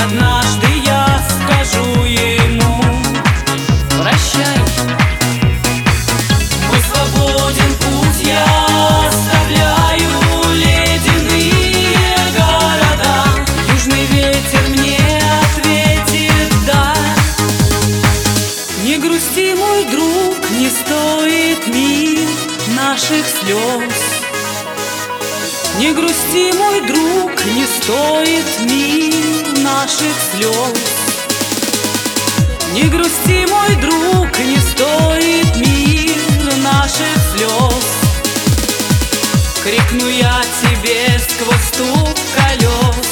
однажды я скажу ему: прощай. Мой свободен путь, я оставляю ледяные города. Южный ветер мне ответит да. Не грусти, мой друг, не стоит мир наших слез. Не грусти, мой друг, не стоит мир наших слез. Не грусти, мой друг, не стоит мир наших слез. Крикну я тебе сквозь стук колес.